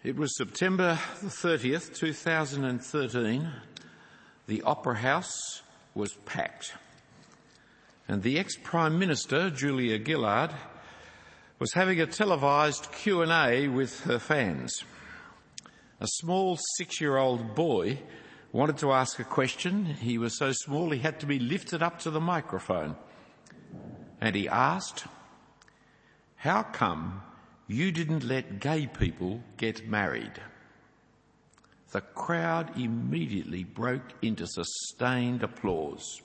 It was September the 30th, 2013. The Opera House was packed. And the ex-Prime Minister, Julia Gillard, was having a televised Q&A with her fans. A small 6-year-old boy wanted to ask a question. He was so small he had to be lifted up to the microphone. And he asked, "How come you didn't let gay people get married?" The crowd immediately broke into sustained applause.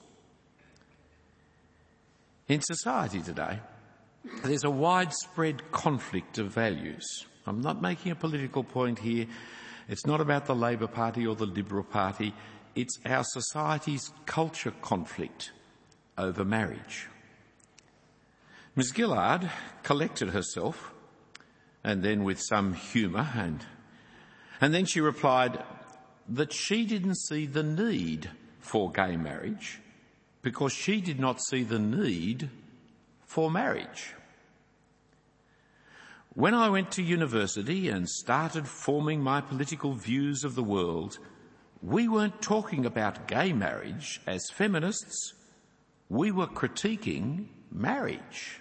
In society today, there's a widespread conflict of values. I'm not making a political point here. It's not about the Labor Party or the Liberal Party. It's our society's culture conflict over marriage. Ms. Gillard collected herself, and then with some humour, and then she replied that she didn't see the need for gay marriage because she did not see the need for marriage. When I went to university and started forming my political views of the world, we weren't talking about gay marriage as feminists. We were critiquing marriage.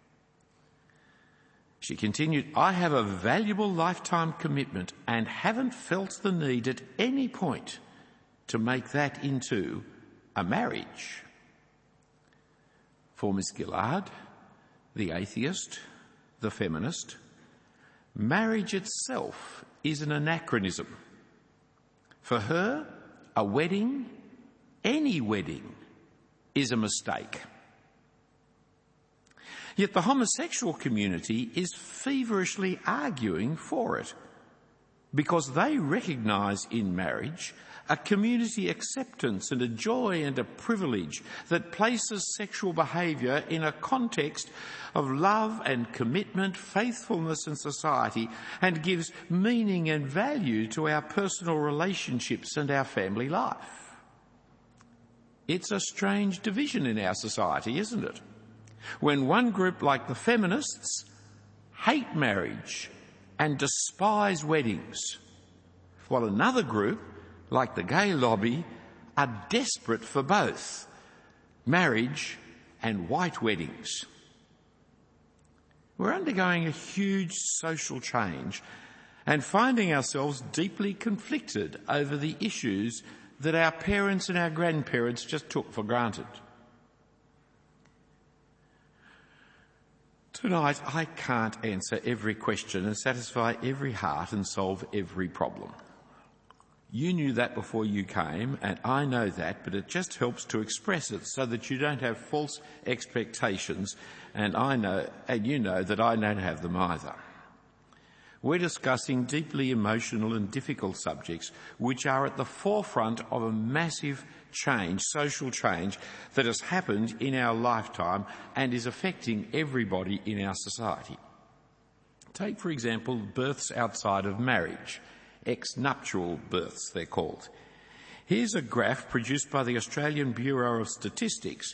She continued, "I have a valuable lifetime commitment and haven't felt the need at any point to make that into a marriage." For Ms. Gillard, the atheist, the feminist, marriage itself is an anachronism. For her, a wedding, any wedding, is a mistake. Yet the homosexual community is feverishly arguing for it because they recognise in marriage a community acceptance and a joy and a privilege that places sexual behaviour in a context of love and commitment, faithfulness and society, and gives meaning and value to our personal relationships and our family life. It's a strange division in our society, isn't it? When one group, like the feminists, hate marriage and despise weddings, while another group, like the gay lobby, are desperate for both marriage and white weddings. We're undergoing a huge social change and finding ourselves deeply conflicted over the issues that our parents and our grandparents just took for granted. Tonight, I can't answer every question and satisfy every heart and solve every problem. You knew that before you came, and I know that, but it just helps to express it so that you don't have false expectations, and you know that I don't have them either. We're discussing deeply emotional and difficult subjects which are at the forefront of a massive change, social change, that has happened in our lifetime and is affecting everybody in our society. Take, for example, births outside of marriage, ex-nuptial births they're called. Here's a graph produced by the Australian Bureau of Statistics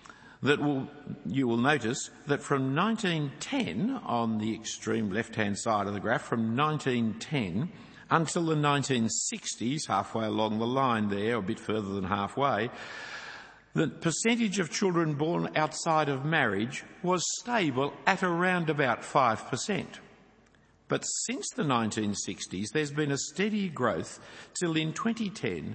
you will notice that from 1910, on the extreme left-hand side of the graph, from 1910 until the 1960s, halfway along the line there, a bit further than halfway, the percentage of children born outside of marriage was stable at around about 5%. But since the 1960s, there's been a steady growth till in 2010,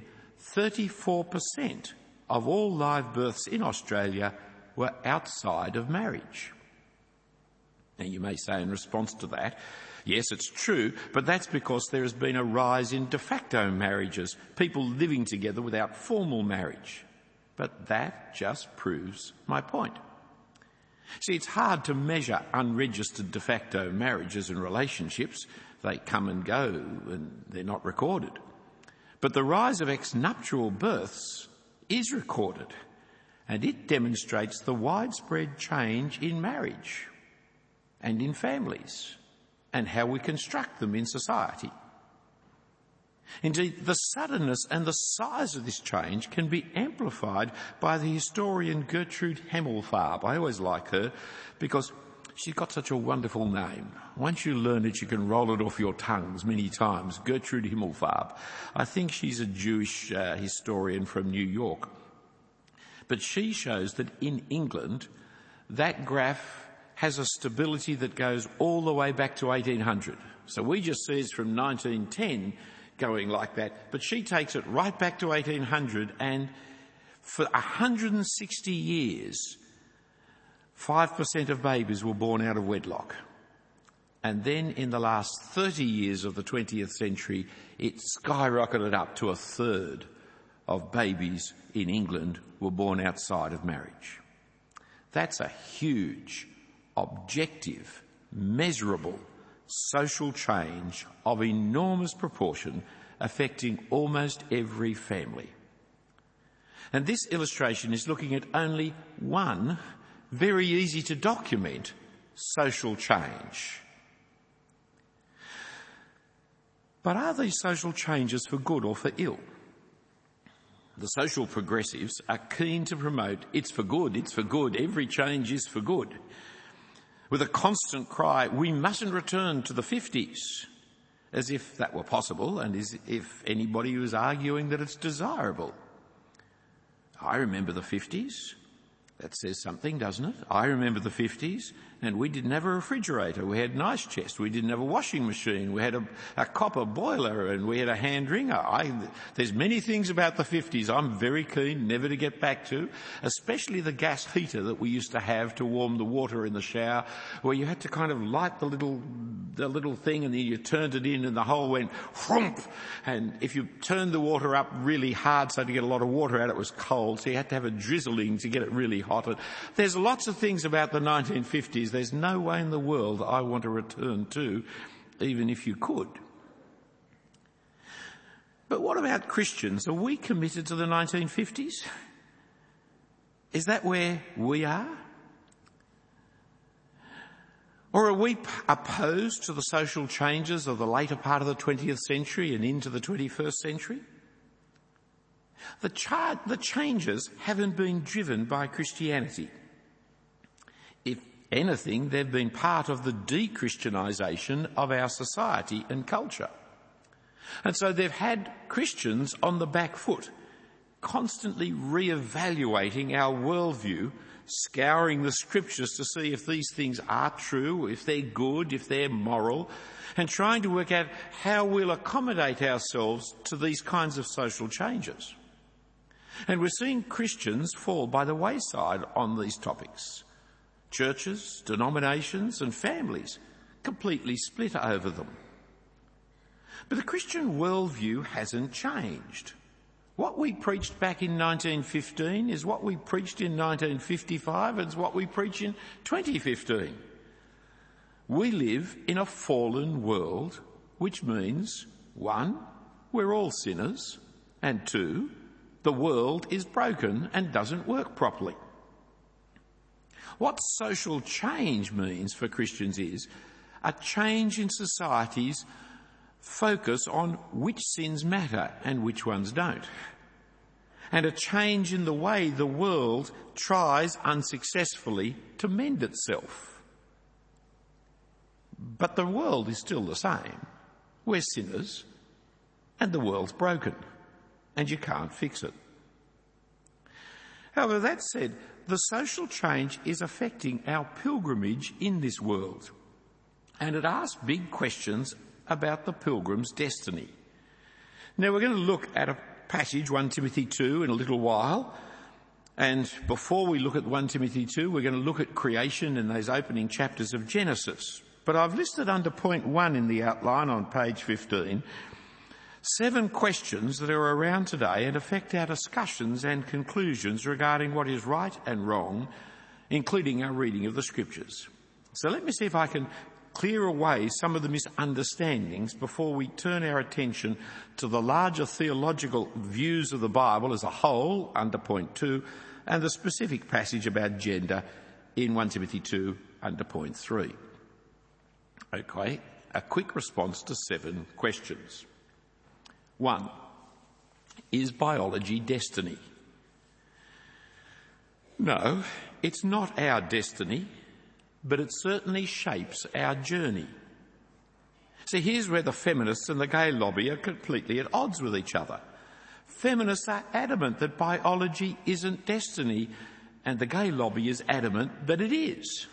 34% of all live births in Australia were outside of marriage. Now, you may say in response to that, yes, it's true, but that's because there has been a rise in de facto marriages, people living together without formal marriage. But that just proves my point. See, it's hard to measure unregistered de facto marriages and relationships. They come and go and they're not recorded. But the rise of ex-nuptial births is recorded, and it demonstrates the widespread change in marriage and in families and how we construct them in society. Indeed, the suddenness and the size of this change can be amplified by the historian Gertrude Hemmelfarb. I always like her because she's got such a wonderful name. Once you learn it, you can roll it off your tongues many times. Gertrude Himmelfarb. I think she's a Jewish historian from New York. But she shows that in England, that graph has a stability that goes all the way back to 1800. So we just see it's from 1910 going like that, but she takes it right back to 1800, and for 160 years, 5% of babies were born out of wedlock. And then in the last 30 years of the 20th century, it skyrocketed up to a third of babies in England were born outside of marriage. That's a huge, objective, measurable social change of enormous proportion affecting almost every family. And this illustration is looking at only one very easy to document social change. But are these social changes for good or for ill? The social progressives are keen to promote it's for good, every change is for good, with a constant cry, we mustn't return to the 50s, as if that were possible and as if anybody was arguing that it's desirable. I remember the 50s. That says something, doesn't it? I remember the 50s, and we didn't have a refrigerator. We had an ice chest. We didn't have a washing machine. We had a copper boiler, and we had a hand wringer. There's many things about the 50s I'm very keen never to get back to, especially the gas heater that we used to have to warm the water in the shower, where you had to kind of light the little thing, and then you turned it in, and the hole went whoomp. And if you turned the water up really hard so to get a lot of water out, it was cold, so you had to have a drizzling to get it really hot. There's lots of things about the 1950s there's no way in the world I want to return to, even if you could. But what about Christians? Are we committed to the 1950s? Is that where we are? Or are we opposed to the social changes of the later part of the 20th century and into the 21st century? The changes haven't been driven by Christianity. If anything, they've been part of the de-Christianisation of our society and culture. And so they've had Christians on the back foot, constantly re-evaluating our worldview, scouring the scriptures to see if these things are true, if they're good, if they're moral, and trying to work out how we'll accommodate ourselves to these kinds of social changes. And we're seeing Christians fall by the wayside on these topics. Churches, denominations and families completely split over them. But the Christian worldview hasn't changed. What we preached back in 1915 is what we preached in 1955 and it's what we preach in 2015. We live in a fallen world, which means, 1, we're all sinners, and 2, the world is broken and doesn't work properly. What social change means for Christians is a change in society's focus on which sins matter and which ones don't, and a change in the way the world tries unsuccessfully to mend itself. But the world is still the same. We're sinners and the world's broken and you can't fix it. However, that said, the social change is affecting our pilgrimage in this world, and it asks big questions about the pilgrim's destiny. Now we're going to look at a passage, 1 Timothy 2, in a little while, and before we look at 1 Timothy 2, we're going to look at creation in those opening chapters of Genesis. But I've listed under point 1 in the outline on page 15 7 questions that are around today and affect our discussions and conclusions regarding what is right and wrong, including our reading of the scriptures. So let me see if I can clear away some of the misunderstandings before we turn our attention to the larger theological views of the Bible as a whole under point 2 and the specific passage about gender in 1 Timothy 2 under point 3. Okay, a quick response to 7 questions. 1. Is biology destiny? No, it's not our destiny. but it certainly shapes our journey. See, here's where the feminists and the gay lobby are completely at odds with each other. Feminists are adamant that biology isn't destiny, and the gay lobby is adamant that it is.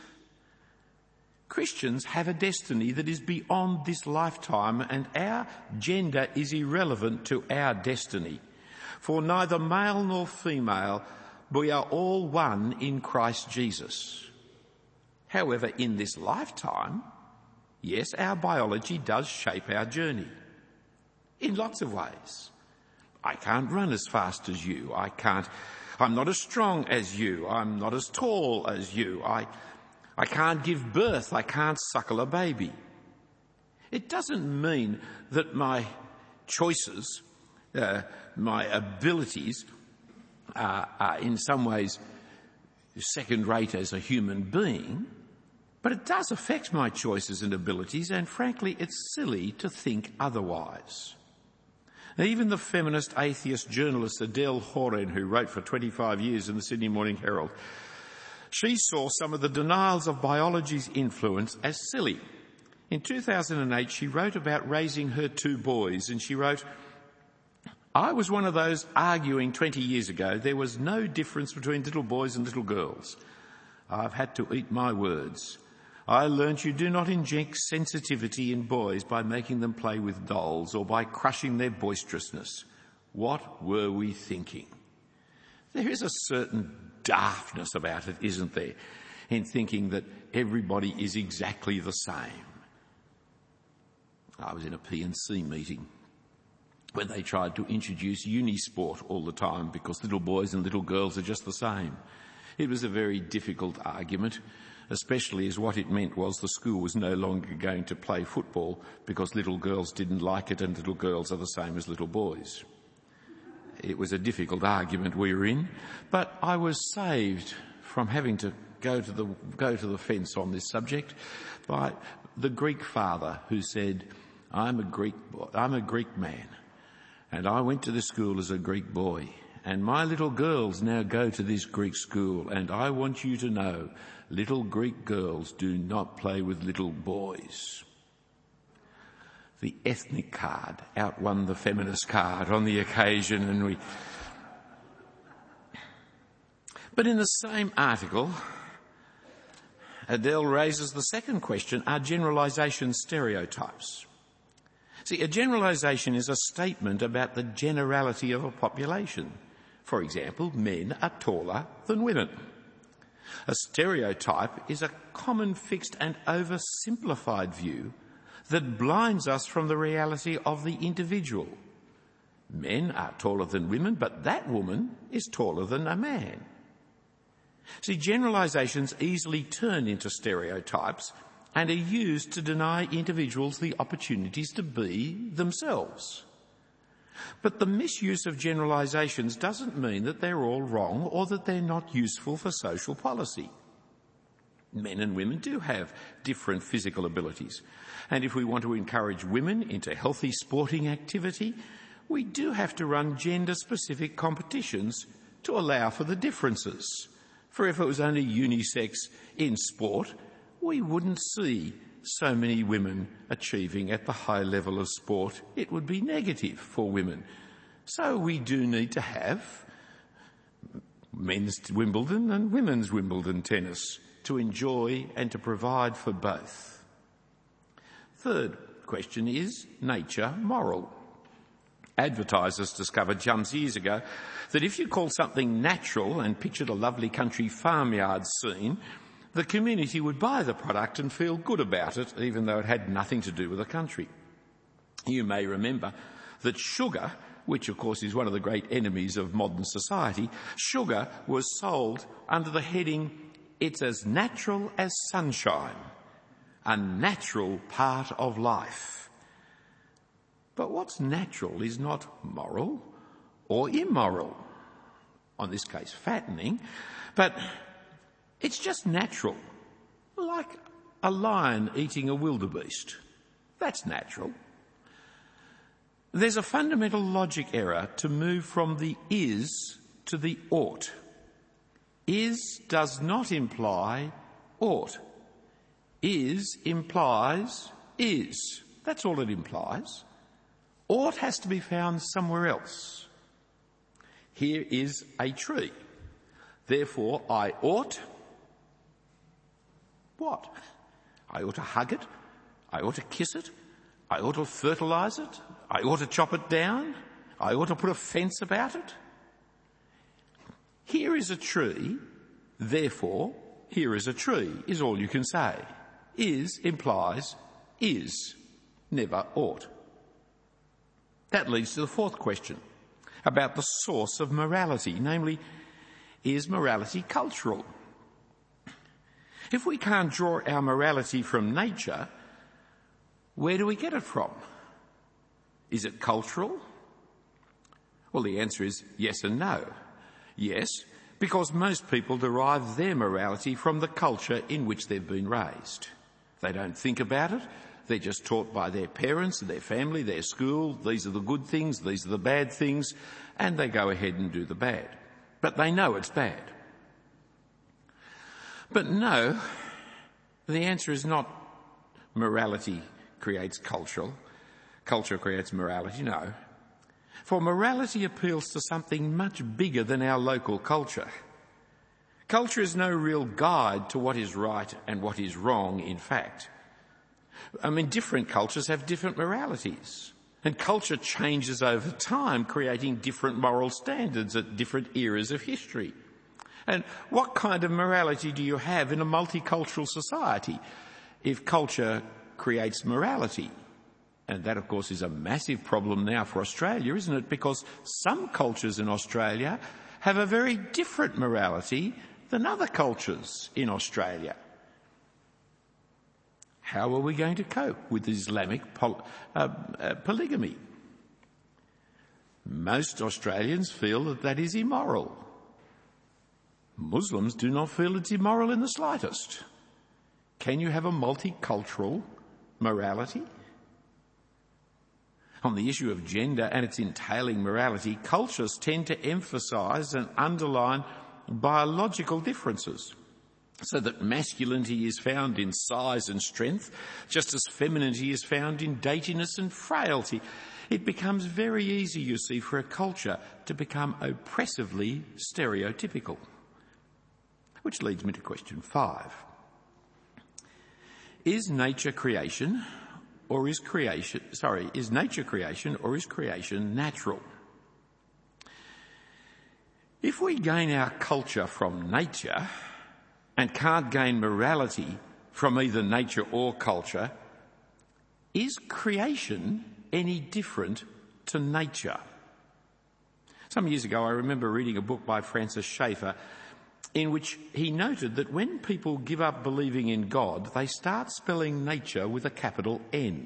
Christians have a destiny that is beyond this lifetime, and our gender is irrelevant to our destiny. For neither male nor female, we are all one in Christ Jesus. However, in this lifetime, yes, our biology does shape our journey in lots of ways. I can't run as fast as you. I'm not as strong as you. I'm not as tall as you. I can't give birth. I can't suckle a baby. It doesn't mean that my choices, my abilities are in some ways second rate as a human being, but it does affect my choices and abilities, and frankly, it's silly to think otherwise. Now, even the feminist atheist journalist Adele Horen, who wrote for 25 years in the Sydney Morning Herald, she saw some of the denials of biology's influence as silly. In 2008, she wrote about raising her 2 boys, and she wrote, "I was one of those arguing 20 years ago there was no difference between little boys and little girls. I've had to eat my words. I learnt you do not inject sensitivity in boys by making them play with dolls or by crushing their boisterousness. What were we thinking?" There is a certain daftness about it, isn't there, in thinking that everybody is exactly the same. I was in a P&C meeting when they tried to introduce unisport all the time because little boys and little girls are just the same. It was a very difficult argument, especially as what it meant was the school was no longer going to play football because little girls didn't like it and little girls are the same as little boys. It was a difficult argument we were in, but I was saved from having to go to the fence on this subject by the Greek father who said, I'm a Greek man, and I went to this school as a Greek boy, and my little girls now go to this Greek school, and I want you to know, little Greek girls do not play with little boys. The ethnic card outwon the feminist card on the occasion, and But in the same article, Adele raises the second question, are generalisations stereotypes? See, a generalisation is a statement about the generality of a population. For example, men are taller than women. A stereotype is a common, fixed and oversimplified view that blinds us from the reality of the individual. Men are taller than women, but that woman is taller than a man. See, generalisations easily turn into stereotypes and are used to deny individuals the opportunities to be themselves. But the misuse of generalisations doesn't mean that they're all wrong or that they're not useful for social policy. Men and women do have different physical abilities, and if we want to encourage women into healthy sporting activity, we do have to run gender-specific competitions to allow for the differences. For if it was only unisex in sport, we wouldn't see so many women achieving at the high level of sport. It would be negative for women. So we do need to have men's Wimbledon and women's Wimbledon tennis to enjoy and to provide for both. Third question, is nature moral? Advertisers discovered some years ago that if you call something natural and pictured a lovely country farmyard scene, the community would buy the product and feel good about it, even though it had nothing to do with the country. You may remember that sugar, which of course is one of the great enemies of modern society, sugar was sold under the heading, "It's as natural as sunshine, a natural part of life." But what's natural is not moral or immoral, on this case fattening, but it's just natural, like a lion eating a wildebeest. That's natural. There's a fundamental logic error to move from the is to the ought. Is does not imply ought. Is implies is. That's all it implies. Ought has to be found somewhere else. Here is a tree. Therefore, I ought... what? I ought to hug it. I ought to kiss it. I ought to fertilise it. I ought to chop it down. I ought to put a fence about it. Here is a tree. Therefore, here is a tree, is all you can say. Is implies is, never ought. That leads to the fourth question about the source of morality, namely, is morality cultural? If we can't draw our morality from nature, where do we get it from? Is it cultural? Well, the answer is yes and no. Yes, because most people derive their morality from the culture in which they've been raised. They don't think about it. They're just taught by their parents, their family, their school. These are the good things, these are the bad things, and they go ahead and do the bad. But they know it's bad. But no, the answer is not morality creates culture creates morality, no. For morality appeals to something much bigger than our local culture. Culture is no real guide to what is right and what is wrong, in fact. I mean, different cultures have different moralities. And culture changes over time, creating different moral standards at different eras of history. And what kind of morality do you have in a multicultural society if culture creates morality? And that, of course, is a massive problem now for Australia, isn't it? Because some cultures in Australia have a very different morality than other cultures in Australia. How are we going to cope with Islamic polygamy? Most Australians feel that is immoral. Muslims do not feel it's immoral in the slightest. Can you have a multicultural morality? On the issue of gender and its entailing morality, cultures tend to emphasise and underline biological differences, so that masculinity is found in size and strength, just as femininity is found in daintiness and frailty. It becomes very easy, you see, for a culture to become oppressively stereotypical. Which leads me to question 5. Is nature creation or is creation natural? If we gain our culture from nature and can't gain morality from either nature or culture, is creation any different to nature? Some years ago I remember reading a book by Francis Schaeffer in which he noted that when people give up believing in God, they start spelling nature with a capital N.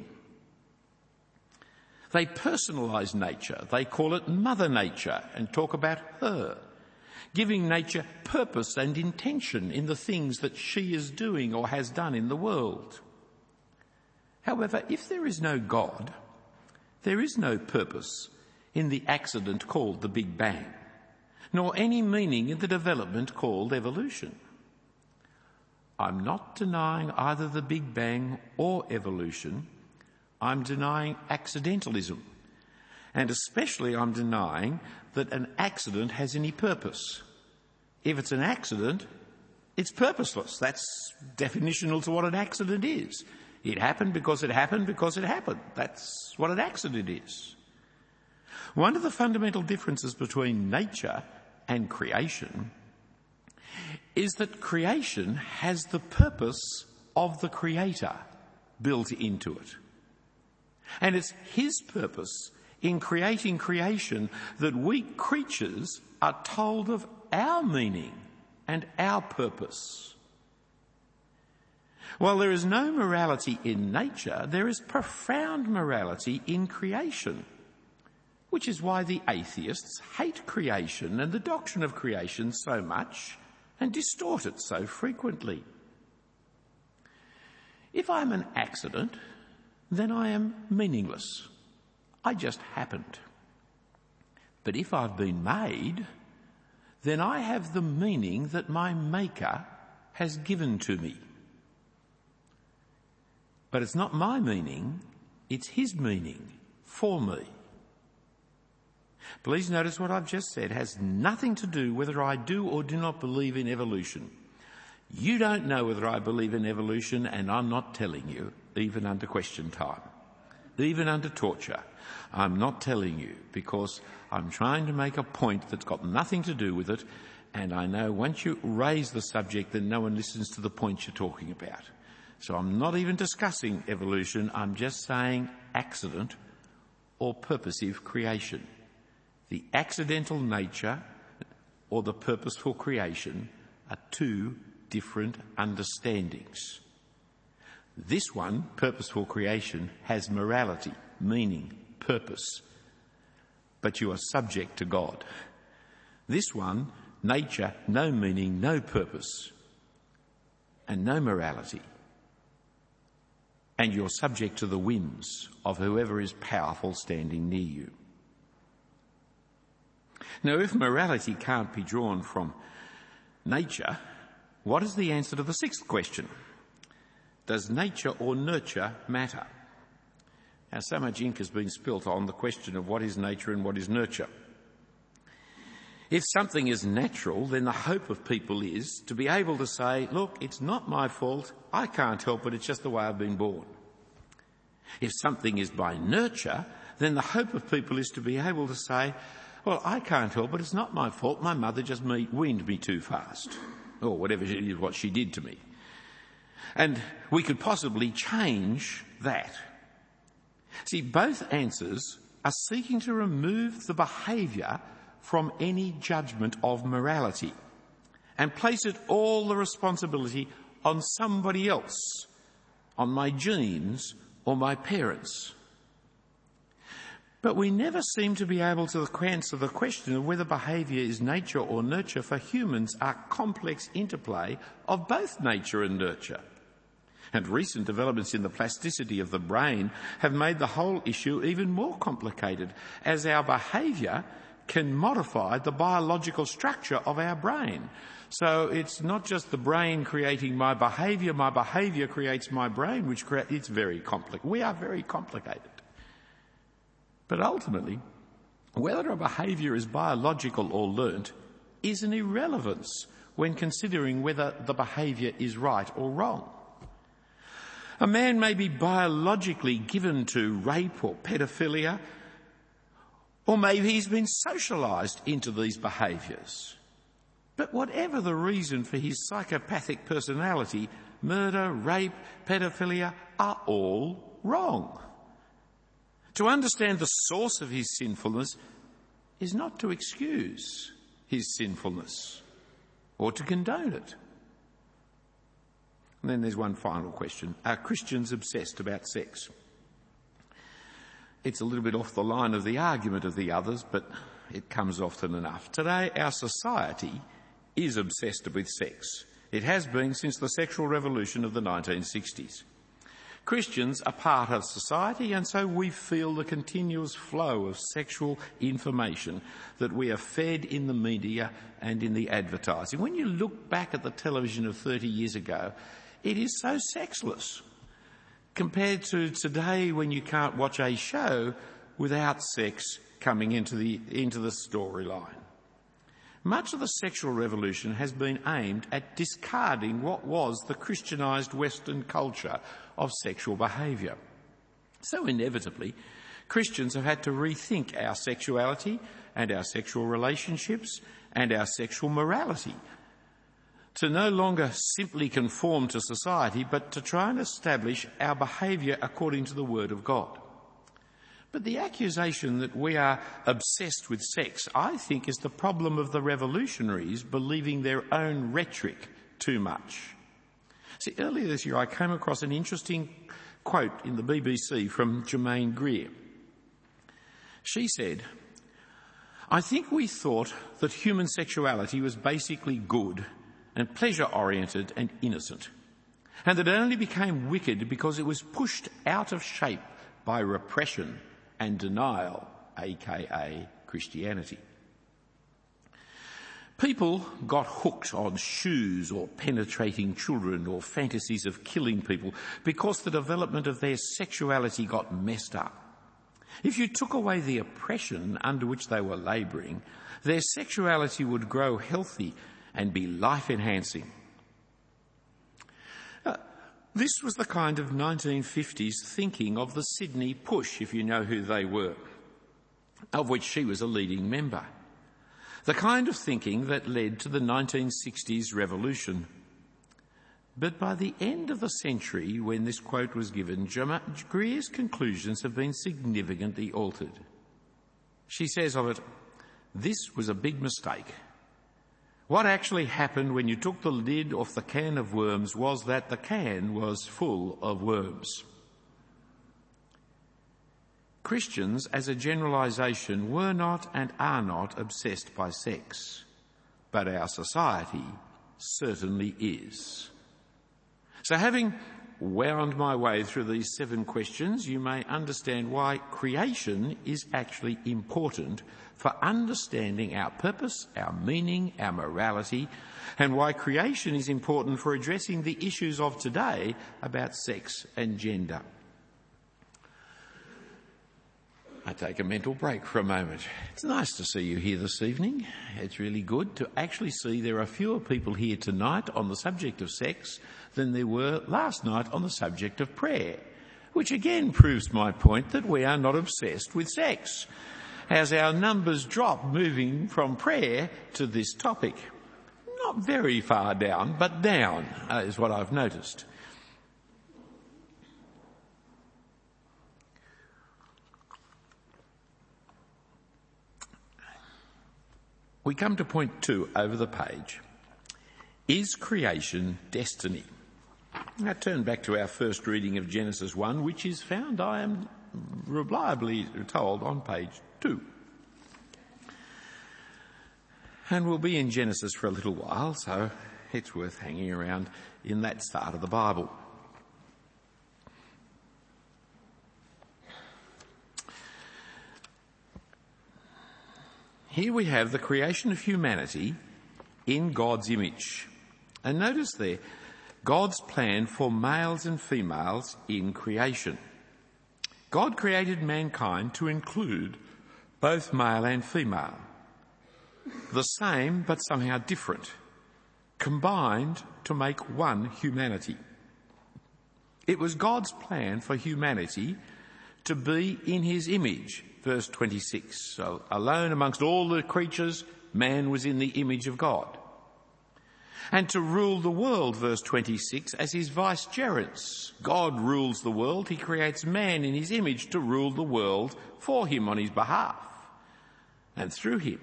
They personalise nature. They call it Mother Nature and talk about her, giving nature purpose and intention in the things that she is doing or has done in the world. However, if there is no God, there is no purpose in the accident called the Big Bang, nor any meaning in the development called evolution. I'm not denying either the Big Bang or evolution. I'm denying accidentalism. And especially I'm denying that an accident has any purpose. If it's an accident, it's purposeless. That's definitional to what an accident is. It happened because it happened because it happened. That's what an accident is. One of the fundamental differences between nature and creation is that creation has the purpose of the Creator built into it. And it's his purpose in creating creation that we creatures are told of our meaning and our purpose. While there is no morality in nature, there is profound morality in creation, which is why the atheists hate creation and the doctrine of creation so much and distort it so frequently. If I'm an accident, then I am meaningless. I just happened. But if I've been made, then I have the meaning that my Maker has given to me. But it's not my meaning, it's his meaning for me. Please notice what I've just said has nothing to do whether I do or do not believe in evolution. You don't know whether I believe in evolution, and I'm not telling you, even under question time, even under torture. I'm not telling you because I'm trying to make a point that's got nothing to do with it, and I know once you raise the subject then no one listens to the point you're talking about. So I'm not even discussing evolution, I'm just saying accident or purposive creation. The accidental nature or the purposeful creation are two different understandings. This one, purposeful creation, has morality, meaning, purpose, but you are subject to God. This one, nature, no meaning, no purpose, and no morality, and you're subject to the whims of whoever is powerful standing near you. Now, if morality can't be drawn from nature, what is the answer to the sixth question? Does nature or nurture matter? Now, so much ink has been spilt on the question of what is nature and what is nurture. If something is natural, then the hope of people is to be able to say, look, it's not my fault, I can't help it, it's just the way I've been born. If something is by nurture, then the hope of people is to be able to say, well, I can't help it, it's not my fault, my mother just weaned me too fast, or whatever is what she did to me. And we could possibly change that. See, both answers are seeking to remove the behaviour from any judgment of morality and place it all the responsibility on somebody else, on my genes or my parents. But we never seem to be able to answer the question of whether behaviour is nature or nurture, for humans are complex interplay of both nature and nurture. And recent developments in the plasticity of the brain have made the whole issue even more complicated, as our behaviour can modify the biological structure of our brain. So it's not just the brain creating my behaviour creates my brain, it's very complicated. We are very complicated. But ultimately, whether a behaviour is biological or learnt is an irrelevance when considering whether the behaviour is right or wrong. A man may be biologically given to rape or pedophilia, or maybe he's been socialised into these behaviours. But whatever the reason for his psychopathic personality, murder, rape, pedophilia are all wrong. To understand the source of his sinfulness is not to excuse his sinfulness or to condone it. And then there's one final question. Are Christians obsessed about sex? It's a little bit off the line of the argument of the others, but it comes often enough. Today, our society is obsessed with sex. It has been since the sexual revolution of the 1960s. Christians are part of society, and so we feel the continuous flow of sexual information that we are fed in the media and in the advertising. When you look back at the television of 30 years ago, it is so sexless compared to today, when you can't watch a show without sex coming into the storyline. Much of the sexual revolution has been aimed at discarding what was the Christianised Western culture of sexual behaviour. So inevitably, Christians have had to rethink our sexuality and our sexual relationships and our sexual morality, to no longer simply conform to society, but to try and establish our behaviour according to the Word of God. But the accusation that we are obsessed with sex, I think, is the problem of the revolutionaries believing their own rhetoric too much. See, earlier this year I came across an interesting quote in the BBC from Germaine Greer. She said, "I think we thought that human sexuality was basically good and pleasure-oriented and innocent, and that it only became wicked because it was pushed out of shape by repression and denial, aka Christianity." People got hooked on shoes or penetrating children or fantasies of killing people because the development of their sexuality got messed up. If you took away the oppression under which they were labouring, their sexuality would grow healthy and be life-enhancing. This was the kind of 1950s thinking of the Sydney Push, if you know who they were, of which she was a leading member. The kind of thinking that led to the 1960s revolution. But by the end of the century, when this quote was given, Greer's conclusions have been significantly altered. She says of it, "This was a big mistake. What actually happened when you took the lid off the can of worms was that the can was full of worms." Christians, as a generalisation, were not and are not obsessed by sex, but our society certainly is. So having wound my way through these 7 questions, you may understand why creation is actually important for understanding our purpose, our meaning, our morality, and why creation is important for addressing the issues of today about sex and gender. I take a mental break for a moment. It's nice to see you here this evening. It's really good to actually see there are fewer people here tonight on the subject of sex than there were last night on the subject of prayer, which again proves my point that we are not obsessed with sex, as our numbers drop moving from prayer to this topic. Not very far down, but down is what I've noticed. We come to point 2 over the page. Is creation destiny? Now turn back to our first reading of Genesis 1, which is found, I am reliably told, on page 2. And we'll be in Genesis for a little while, so it's worth hanging around in that start of the Bible. Here we have the creation of humanity in God's image. And notice there, God's plan for males and females in creation. God created mankind to include both male and female. The same but somehow different, combined to make one humanity. It was God's plan for humanity to be in his image. Verse 26, so alone amongst all the creatures, man was in the image of God. And to rule the world, verse 26, as his vicegerents. God rules the world. He creates man in his image to rule the world for him on his behalf and through him.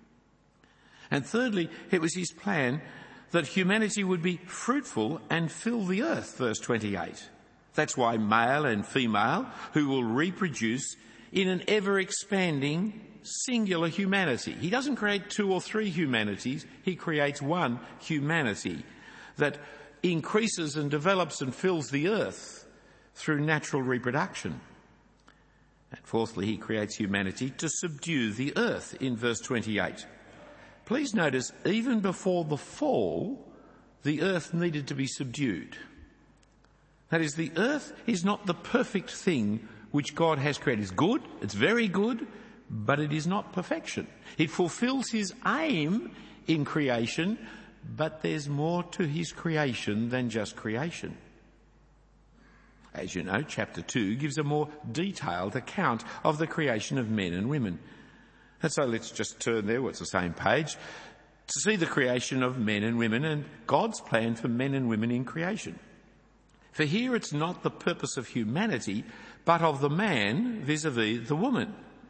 And thirdly, it was his plan that humanity would be fruitful and fill the earth, verse 28. That's why male and female, who will reproduce in an ever-expanding singular humanity. He doesn't create 2 or 3 humanities, he creates one humanity that increases and develops and fills the earth through natural reproduction. And fourthly, he creates humanity to subdue the earth in verse 28. Please notice, even before the fall, the earth needed to be subdued. That is, the earth is not the perfect thing which God has created. It's good, it's very good, but it is not perfection. It fulfills his aim in creation, but there's more to his creation than just creation. As you know, chapter 2 gives a more detailed account of the creation of men and women. And so let's just turn there, it's the same page, to see the creation of men and women and God's plan for men and women in creation. For here it's not the purpose of humanity, but of the man vis-a-vis the woman.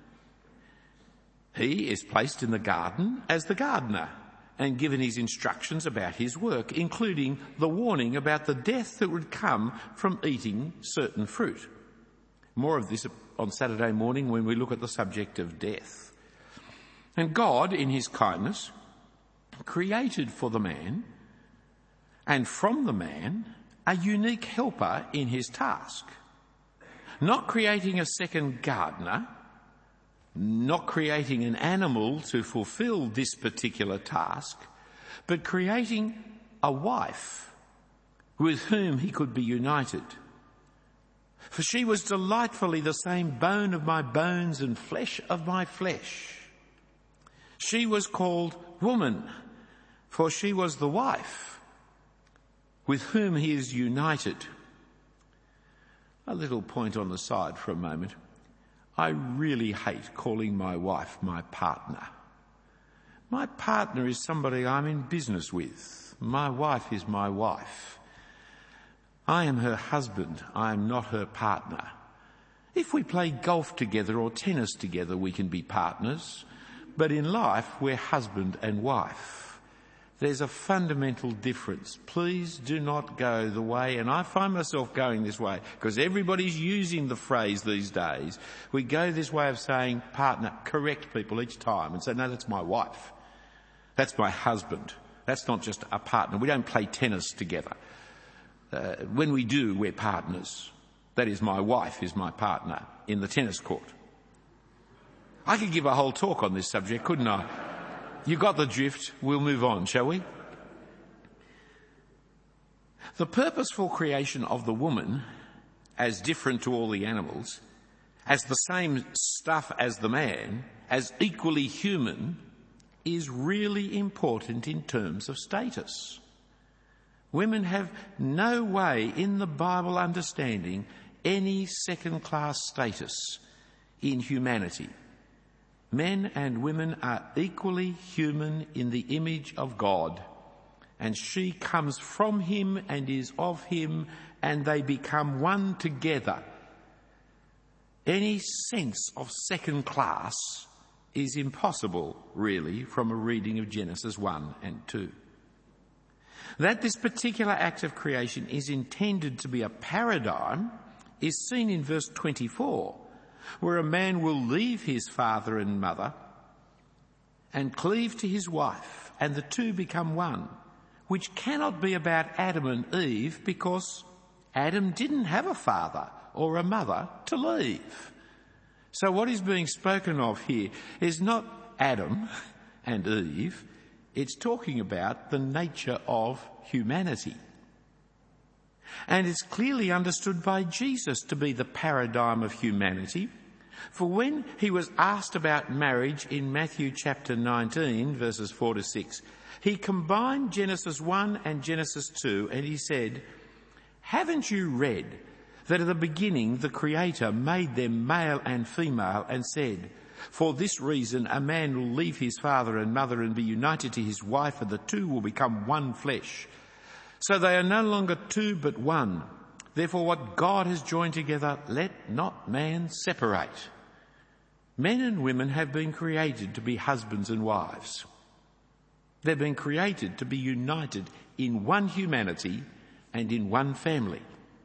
He is placed in the garden as the gardener and given his instructions about his work, including the warning about the death that would come from eating certain fruit. More of this on Saturday morning when we look at the subject of death. And God, in his kindness, created for the man, and from the man, a unique helper in his task. Not creating a second gardener, not creating an animal to fulfill this particular task, but creating a wife with whom he could be united. For she was delightfully the same bone of my bones and flesh of my flesh. She was called woman, for she was the wife with whom he is united. A little point on the side for a moment. I really hate calling my wife my partner. My partner is somebody I'm in business with. My wife is my wife. I am her husband. I am not her partner. If we play golf together or tennis together, we can be partners. But in life, we're husband and wife. There's a fundamental difference. Please do not go the way, and I find myself going this way, because everybody's using the phrase these days. We go this way of saying partner, correct people each time and say, no, that's my wife. That's my husband. That's not just a partner. We don't play tennis together. When we do, we're partners. That is, my wife is my partner in the tennis court. I could give a whole talk on this subject, couldn't I? You got the drift. We'll move on, shall we? The purposeful creation of the woman, as different to all the animals, as the same stuff as the man, as equally human, is really important in terms of status. Women have no way in the Bible understanding any second-class status in humanity. Men and women are equally human in the image of God, and she comes from him and is of him, and they become one together. Any sense of second class is impossible, really, from a reading of Genesis 1 and 2. That this particular act of creation is intended to be a paradigm is seen in verse 24, where a man will leave his father and mother and cleave to his wife, and the two become one, which cannot be about Adam and Eve, because Adam didn't have a father or a mother to leave. So what is being spoken of here is not Adam and Eve, it's talking about the nature of humanity. And it's clearly understood by Jesus to be the paradigm of humanity. For when he was asked about marriage in Matthew chapter 19, verses 4 to 6, he combined Genesis 1 and Genesis 2, and he said, "Haven't you read that at the beginning the Creator made them male and female and said, 'For this reason a man will leave his father and mother and be united to his wife, and the two will become one flesh. So they are no longer two but one. Therefore what God has joined together, let not man separate.'" Men and women have been created to be husbands and wives. They've been created to be united in one humanity and in one family.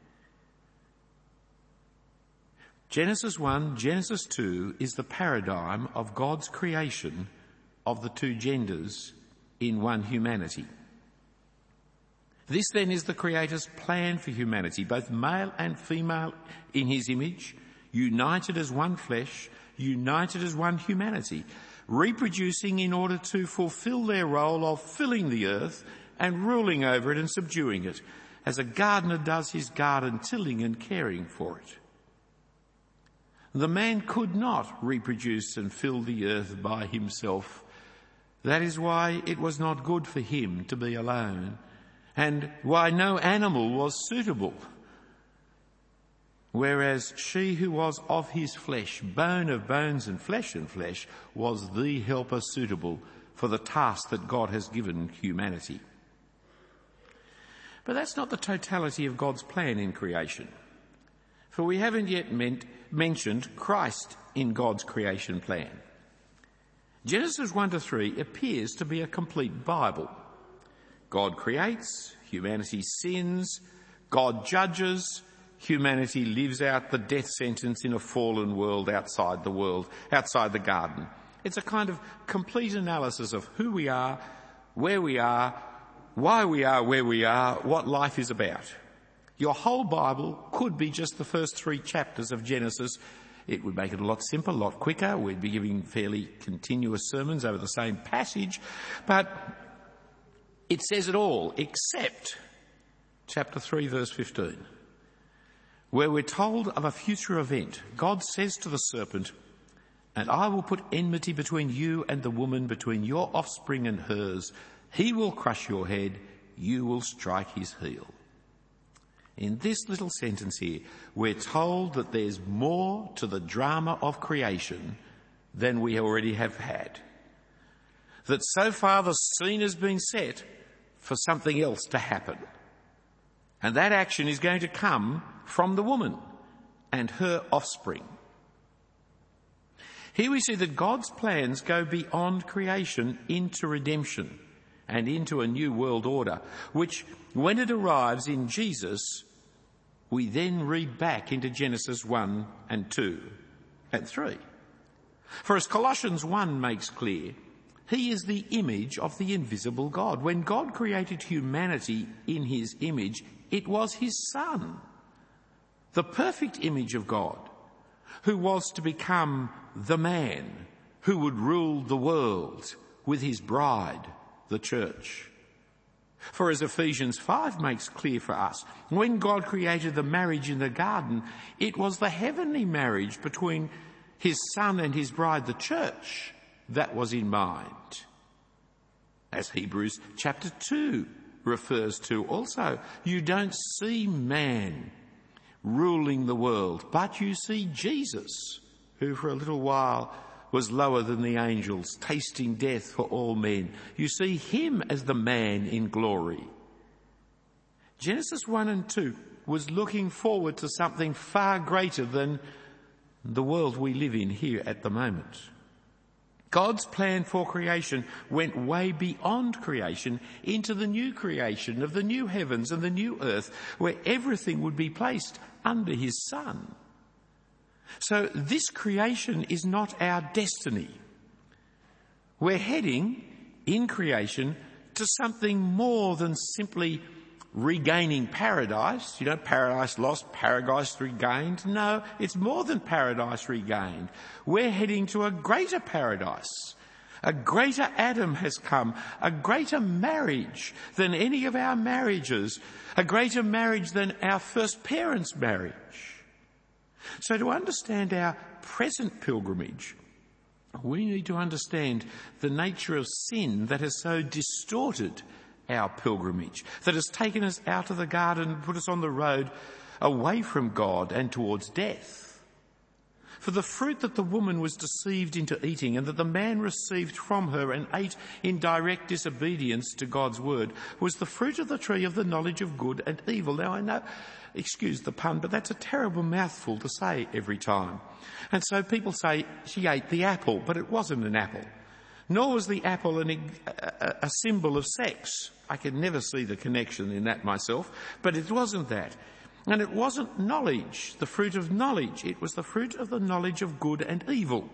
Genesis 1, Genesis 2 is the paradigm of God's creation of the two genders in one humanity. This then is the Creator's plan for humanity, both male and female in his image, united as one flesh, united as one humanity, reproducing in order to fulfill their role of filling the earth and ruling over it and subduing it, as a gardener does his garden, tilling and caring for it. The man could not reproduce and fill the earth by himself. That is why it was not good for him to be alone, and why no animal was suitable. Whereas she who was of his flesh, bone of bones and flesh, was the helper suitable for the task that God has given humanity. But that's not the totality of God's plan in creation. For we haven't yet mentioned Christ in God's creation plan. Genesis 1 to 3 appears to be a complete Bible. God creates, humanity sins, God judges, humanity lives out the death sentence in a fallen world outside the garden. It's a kind of complete analysis of who we are, where we are, why we are where we are, what life is about. Your whole Bible could be just the first 3 chapters of Genesis, It would make it a lot simpler, a lot quicker. We'd be giving fairly continuous sermons over the same passage. But it says it all, except chapter 3, verse 15, where we're told of a future event. God says to the serpent, "And I will put enmity between you and the woman, between your offspring and hers. He will crush your head, you will strike his heel." In this little sentence here, we're told that there's more to the drama of creation than we already have had. That so far the scene has been set for something else to happen. And that action is going to come from the woman and her offspring. Here we see that God's plans go beyond creation into redemption and into a new world order, which, when it arrives in Jesus, we then read back into Genesis 1 and 2 and 3. For as Colossians 1 makes clear, he is the image of the invisible God. When God created humanity in his image, it was his Son, the perfect image of God, who was to become the man who would rule the world with his bride, the church. For as Ephesians 5 makes clear for us, when God created the marriage in the garden, it was the heavenly marriage between his Son and his bride, the church, that was in mind. As Hebrews chapter 2 refers to also, you don't see man ruling the world, but you see Jesus, who for a little while was lower than the angels, tasting death for all men. You see him as the man in glory. Genesis 1 and 2 was looking forward to something far greater than the world we live in here at the moment. God's plan for creation went way beyond creation into the new creation of the new heavens and the new earth, where everything would be placed under his Son. So this creation is not our destiny. We're heading in creation to something more than simply regaining paradise. You know, paradise lost, paradise regained. No, it's more than paradise regained. We're heading to a greater paradise. A greater Adam has come, a greater marriage than any of our marriages, a greater marriage than our first parents' marriage. So to understand our present pilgrimage, we need to understand the nature of sin that has so distorted our pilgrimage, that has taken us out of the garden and put us on the road away from God and towards death. For the fruit that the woman was deceived into eating and that the man received from her and ate in direct disobedience to God's word was the fruit of the tree of the knowledge of good and evil. Now I know, excuse the pun, but that's a terrible mouthful to say every time. And so people say she ate the apple, but it wasn't an apple. Nor was the apple a symbol of sex. I could never see the connection in that myself, but it wasn't that. And it wasn't knowledge, the fruit of knowledge. It was the fruit of the knowledge of good and evil.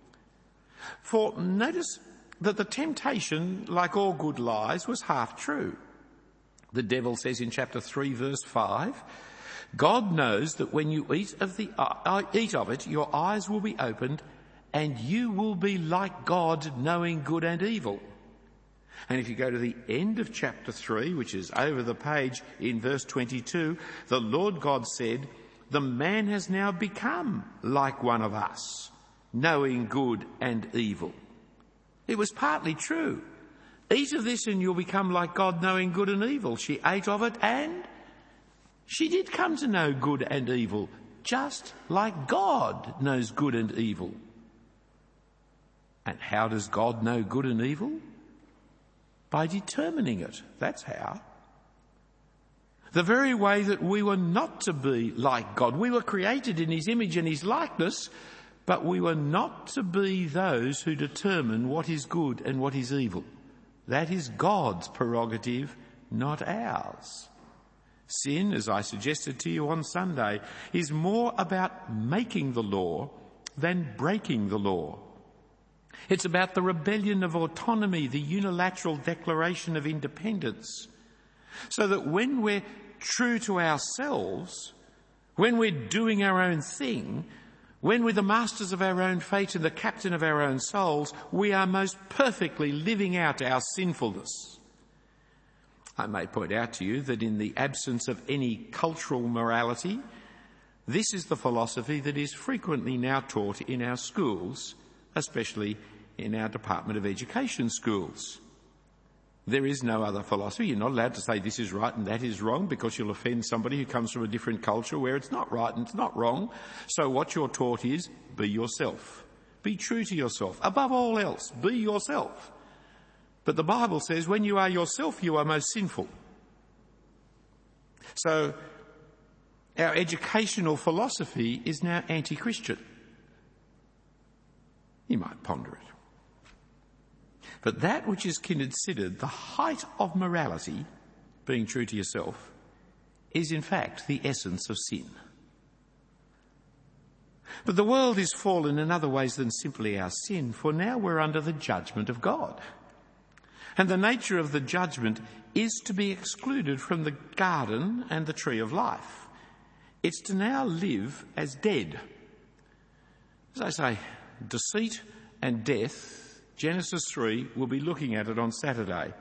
For notice that the temptation, like all good lies, was half true. The devil says in chapter 3, verse 5, God knows that when you eat of it, your eyes will be opened and you will be like God, knowing good and evil. And if you go to the end of chapter 3, which is over the page in verse 22, the Lord God said, the man has now become like one of us, knowing good and evil. It was partly true. Eat of this and you'll become like God, knowing good and evil. She ate of it and she did come to know good and evil, just like God knows good and evil. And how does God know good and evil? By determining it. That's how. The very way that we were not to be like God. We were created in his image and his likeness, but we were not to be those who determine what is good and what is evil. That is God's prerogative, not ours. Sin, as I suggested to you on Sunday, is more about making the law than breaking the law. It's about the rebellion of autonomy, the unilateral declaration of independence. So that when we're true to ourselves, when we're doing our own thing, When we're the masters of our own fate and the captain of our own souls, we are most perfectly living out our sinfulness. I may point out to you that in the absence of any cultural morality, this is the philosophy that is frequently now taught in our schools, especially in our Department of Education schools. There is no other philosophy. You're not allowed to say this is right and that is wrong because you'll offend somebody who comes from a different culture where it's not right and it's not wrong. So what you're taught is be yourself. Be true to yourself. Above all else, be yourself. But the Bible says when you are yourself, you are most sinful. So our educational philosophy is now anti-Christian. You might ponder it. But that which is considered the height of morality, being true to yourself, is in fact the essence of sin. But the world is fallen in other ways than simply our sin, for now we're under the judgment of God. And the nature of the judgment is to be excluded from the garden and the tree of life. It's to now live as dead. As I say, deceit and death, Genesis 3, we'll be looking at it on Saturday.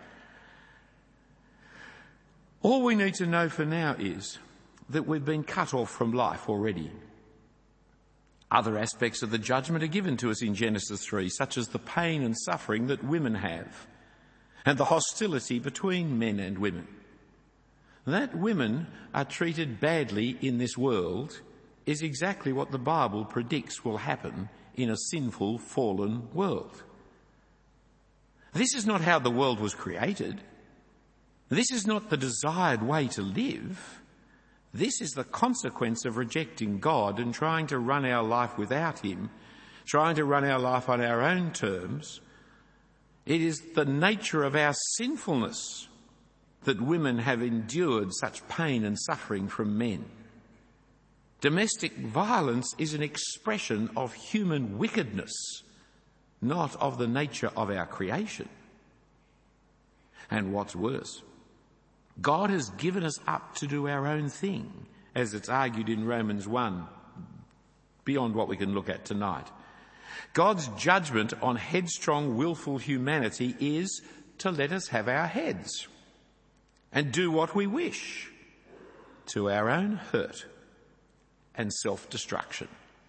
All we need to know for now is that we've been cut off from life already. Other aspects of the judgment are given to us in Genesis 3, such as the pain and suffering that women have, and the hostility between men and women. That women are treated badly in this world is exactly what the Bible predicts will happen in a sinful, fallen world. This is not how the world was created. This is not the desired way to live. This is the consequence of rejecting God and trying to run our life without Him, trying to run our life on our own terms. It is the nature of our sinfulness that women have endured such pain and suffering from men. Domestic violence is an expression of human wickedness, not of the nature of our creation. And what's worse, God has given us up to do our own thing, as it's argued in Romans 1, beyond what we can look at tonight. God's judgment on headstrong, willful humanity is to let us have our heads and do what we wish to our own hurt and self-destruction.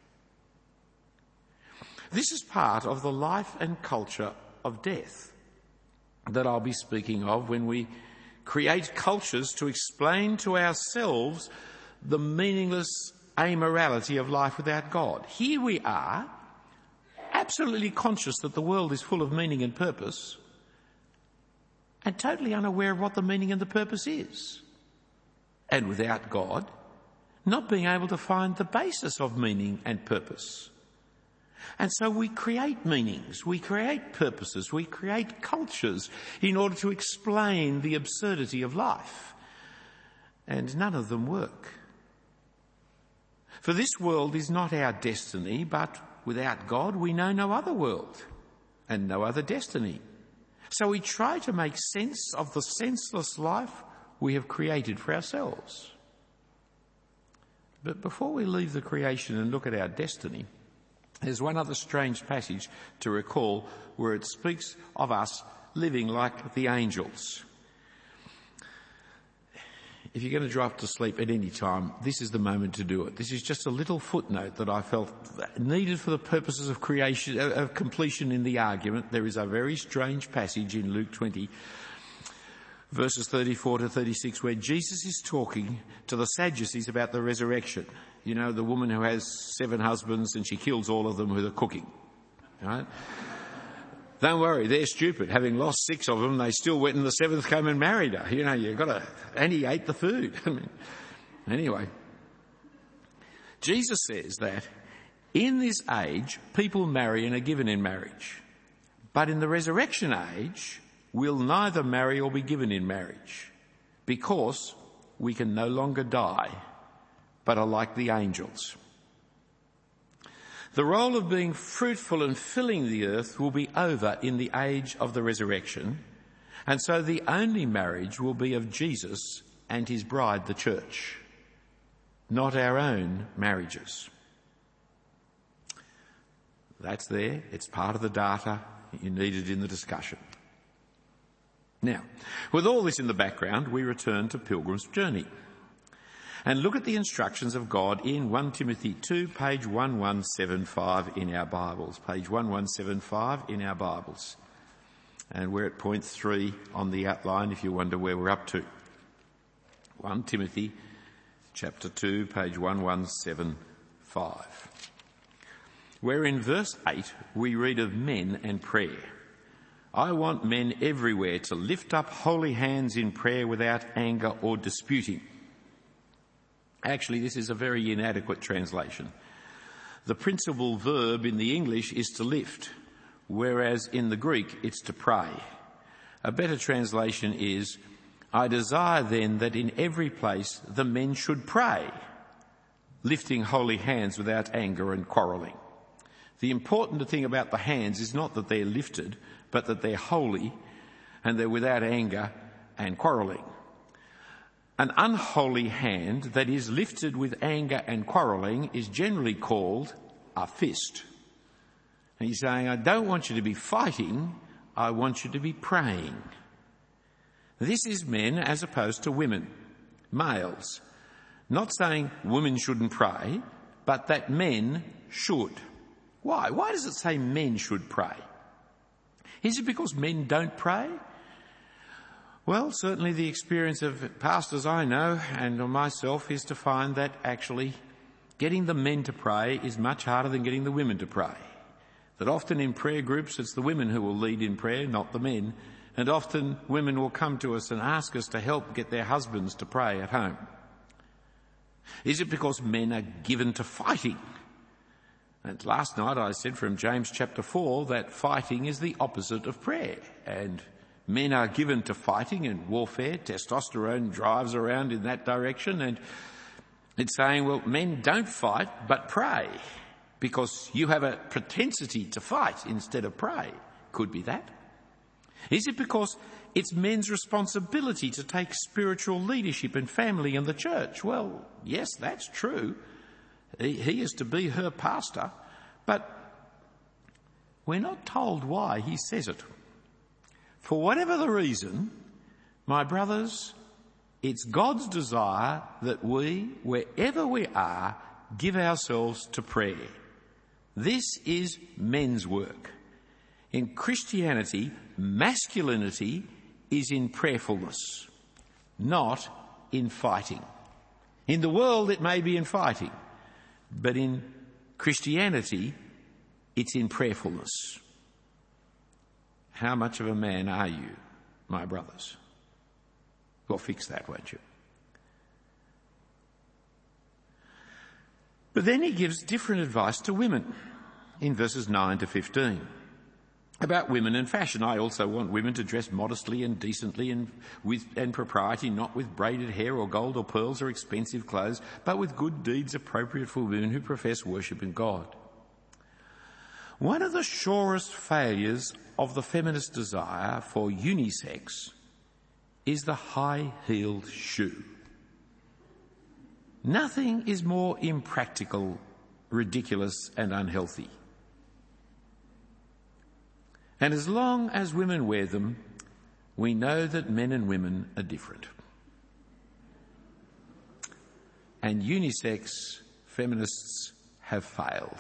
This is part of the life and culture of death that I'll be speaking of when we create cultures to explain to ourselves the meaningless amorality of life without God. Here we are, absolutely conscious that the world is full of meaning and purpose, and totally unaware of what the meaning and the purpose is. And without God, not being able to find the basis of meaning and purpose. And so we create meanings, we create purposes, we create cultures in order to explain the absurdity of life. And none of them work. For this world is not our destiny, but without God we know no other world and no other destiny. So we try to make sense of the senseless life we have created for ourselves. But before we leave the creation and look at our destiny, there's one other strange passage to recall where it speaks of us living like the angels. If you're going to drop to sleep at any time, this is the moment to do it. This is just a little footnote that I felt needed for the purposes of creation, of completion in the argument. There is a very strange passage in Luke 20, verses 34 to 36, where Jesus is talking to the Sadducees about the resurrection. You know, the woman who has 7 husbands and she kills all of them with her cooking. Right? Don't worry, they're stupid. Having lost 6 of them, they still went and the 7th came and married her. You know, you've got to... And he ate the food. I mean, anyway. Jesus says that in this age, people marry and are given in marriage. But in the resurrection age, we'll neither marry or be given in marriage, because we can no longer die, but are like the angels. The role of being fruitful and filling the earth will be over in the age of the resurrection, and so the only marriage will be of Jesus and his bride, the church, not our own marriages. That's there. It's part of the data. You need it in the discussion. Now, with all this in the background, we return to Pilgrim's Journey and look at the instructions of God in 1 Timothy 2, page 1175 in our Bibles. Page 1175 in our Bibles. And we're at point 3 on the outline if you wonder where we're up to. 1 Timothy chapter 2, page 1175. Where in verse 8 we read of men and prayer. I want men everywhere to lift up holy hands in prayer without anger or disputing. Actually, this is a very inadequate translation. The principal verb in the English is to lift, whereas in the Greek it's to pray. A better translation is, I desire then that in every place the men should pray, lifting holy hands without anger and quarrelling. The important thing about the hands is not that they're lifted, but that they're holy and they're without anger and quarrelling. An unholy hand that is lifted with anger and quarrelling is generally called a fist. And he's saying, I don't want you to be fighting, I want you to be praying. This is men as opposed to women, males. Not saying women shouldn't pray, but that men should. Why? Why does it say men should pray? Is it because men don't pray? Well, certainly the experience of pastors I know and myself is to find that actually getting the men to pray is much harder than getting the women to pray. That often in prayer groups it's the women who will lead in prayer, not the men. And often women will come to us and ask us to help get their husbands to pray at home. Is it because men are given to fighting? And last night I said from James chapter 4 that fighting is the opposite of prayer. And men are given to fighting and warfare. Testosterone drives around in that direction. And it's saying, well, men don't fight but pray because you have a propensity to fight instead of pray. Could be that. Is it because it's men's responsibility to take spiritual leadership in family and the church? Well, yes, that's true. He is to be her pastor, but we're not told why he says it. For whatever the reason, my brothers, it's God's desire that we, wherever we are, give ourselves to prayer. This is men's work. In Christianity, masculinity is in prayerfulness, not in fighting. In the world, it may be in fighting. But in Christianity, it's in prayerfulness. How much of a man are you, my brothers? Well, fix that, won't you? But then he gives different advice to women in verses 9 to 15. About women and fashion. I also want women to dress modestly and decently and with propriety, not with braided hair or gold or pearls or expensive clothes, but with good deeds appropriate for women who profess worship in God. One of the surest failures of the feminist desire for unisex is the high-heeled shoe. Nothing is more impractical, ridiculous and unhealthy. And as long as women wear them, we know that men and women are different. And unisex feminists have failed.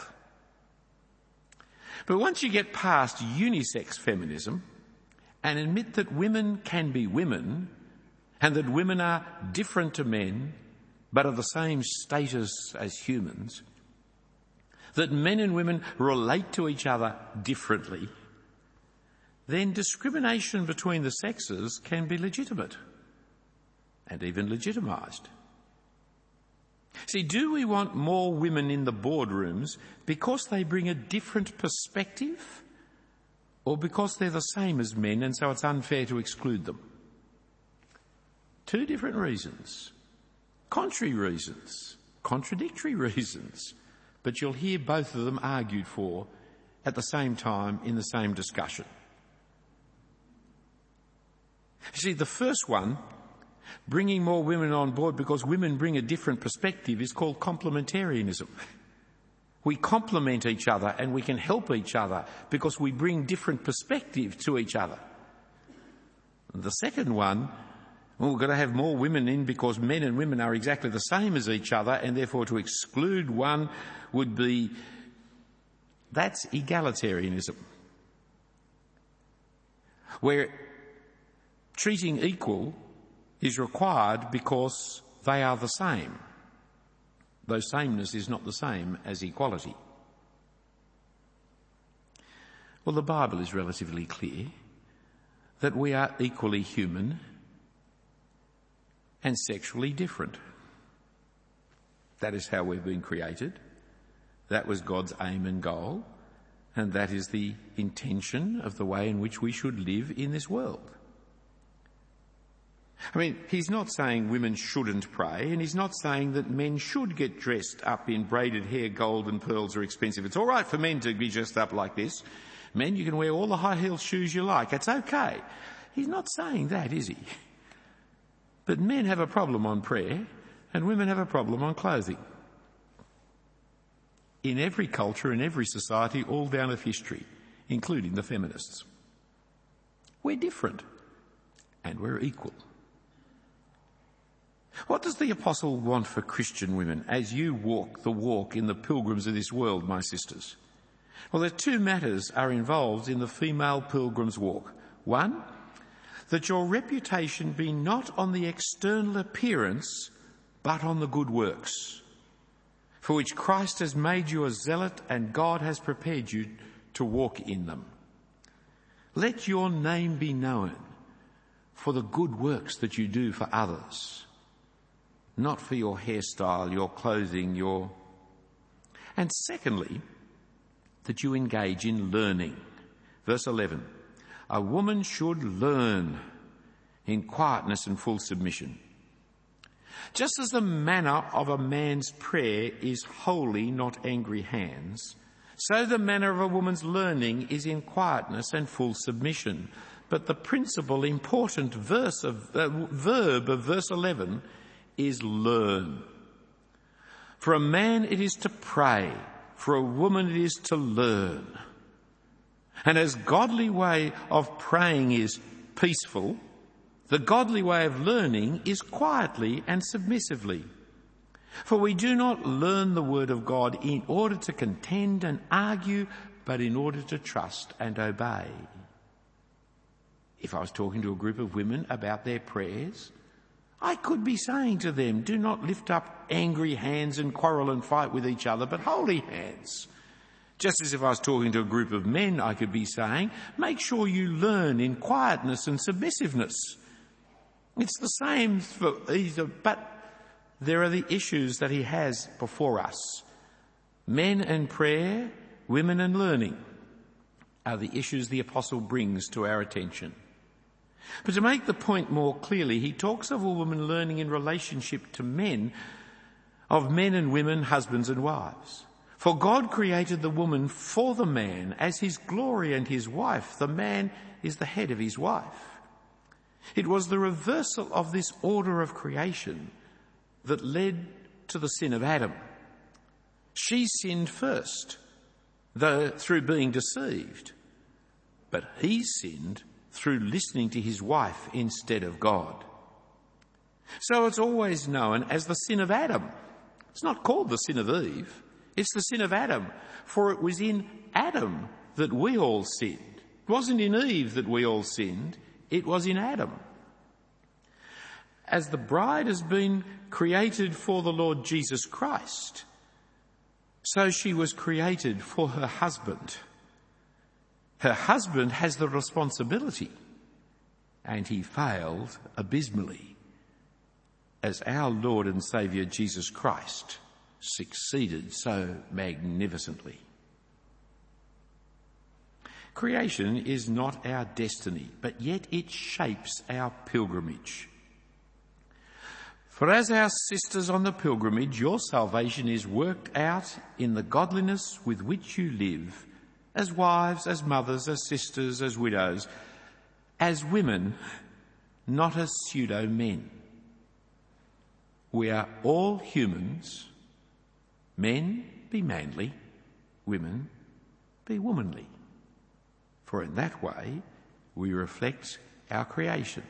But once you get past unisex feminism and admit that women can be women and that women are different to men but of the same status as humans, that men and women relate to each other differently, then discrimination between the sexes can be legitimate and even legitimised. See, do we want more women in the boardrooms because they bring a different perspective or because they're the same as men and so it's unfair to exclude them? Two different reasons, contrary reasons, contradictory reasons, but you'll hear both of them argued for at the same time in the same discussion. See, the first one, bringing more women on board because women bring a different perspective, is called complementarianism. We complement each other and we can help each other because we bring different perspective to each other. The second one, we've got to have more women in because men and women are exactly the same as each other, and therefore to exclude one would be, that's egalitarianism. Where treating equal is required because they are the same, though sameness is not the same as equality. Well, the Bible is relatively clear that we are equally human and sexually different. That is how we've been created. That was God's aim and goal, and that is the intention of the way in which we should live in this world. I mean, he's not saying women shouldn't pray, and he's not saying that men should get dressed up in braided hair, gold and pearls are expensive. It's all right for men to be dressed up like this. Men, you can wear all the high-heeled shoes you like. It's okay. He's not saying that, is he? But men have a problem on prayer, and women have a problem on clothing. In every culture, in every society, all down of history, including the feminists. We're different, and we're equal. What does the apostle want for Christian women as you walk the walk in the pilgrims of this world, my sisters? Well, there are two matters are involved in the female pilgrim's walk. One, that your reputation be not on the external appearance, but on the good works, for which Christ has made you a zealot and God has prepared you to walk in them. Let your name be known for the good works that you do for others, not for your hairstyle, your clothing, And secondly, that you engage in learning. Verse 11, a woman should learn in quietness and full submission. Just as the manner of a man's prayer is holy, not angry hands, so the manner of a woman's learning is in quietness and full submission. But the principal important verb of verse 11 is learn. For a man it is to pray, for a woman it is to learn. And as godly way of praying is peaceful, the godly way of learning is quietly and submissively. For we do not learn the word of God in order to contend and argue, but in order to trust and obey. If I was talking to a group of women about their prayers, I could be saying to them, do not lift up angry hands and quarrel and fight with each other, but holy hands. Just as if I was talking to a group of men, I could be saying, make sure you learn in quietness and submissiveness. It's the same for either, but there are the issues that he has before us. Men and prayer, women and learning are the issues the apostle brings to our attention. But to make the point more clearly, he talks of a woman learning in relationship to men, of men and women, husbands and wives. For God created the woman for the man as his glory and his wife. The man is the head of his wife. It was the reversal of this order of creation that led to the sin of Adam. She sinned first, though through being deceived, but he sinned through listening to his wife instead of God. So it's always known as the sin of Adam. It's not called the sin of Eve. It's the sin of Adam, for it was in Adam that we all sinned. It wasn't in Eve that we all sinned. It was in Adam. As the bride has been created for the Lord Jesus Christ, so she was created for her husband. Her husband has the responsibility, and he failed abysmally, as our Lord and Saviour Jesus Christ succeeded so magnificently. Creation is not our destiny, but yet it shapes our pilgrimage. For as our sisters on the pilgrimage, your salvation is worked out in the godliness with which you live, as wives, as mothers, as sisters, as widows, as women, not as pseudo-men. We are all humans. Men, be manly. women, be womanly, for in that way we reflect our creation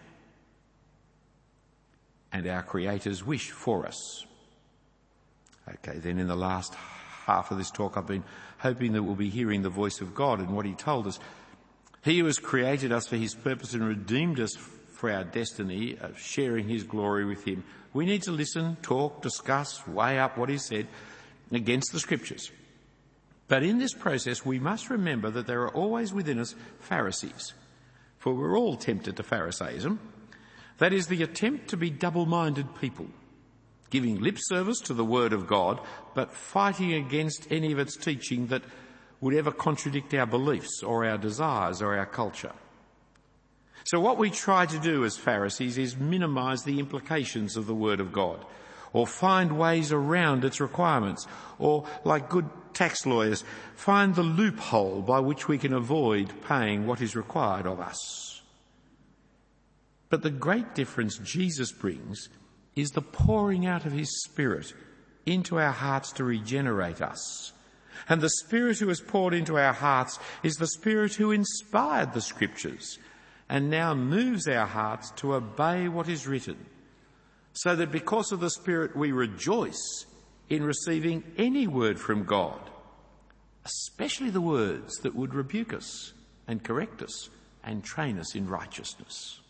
and our Creator's wish for us. Okay, then in the last half of this talk I've been hoping that we'll be hearing the voice of God and what he told us. He who has created us for his purpose and redeemed us for our destiny of sharing his glory with him. We need to listen, talk, discuss, weigh up what is said against the scriptures. But in this process we must remember that there are always within us Pharisees, for we're all tempted to Pharisaism. That is the attempt to be double-minded people, giving lip service to the word of God, but fighting against any of its teaching that would ever contradict our beliefs or our desires or our culture. So what we try to do as Pharisees is minimise the implications of the word of God, or find ways around its requirements, or, like good tax lawyers, find the loophole by which we can avoid paying what is required of us. But the great difference Jesus brings is the pouring out of his Spirit into our hearts to regenerate us. And the Spirit who has poured into our hearts is the Spirit who inspired the Scriptures and now moves our hearts to obey what is written, so that because of the Spirit we rejoice in receiving any word from God, especially the words that would rebuke us and correct us and train us in righteousness.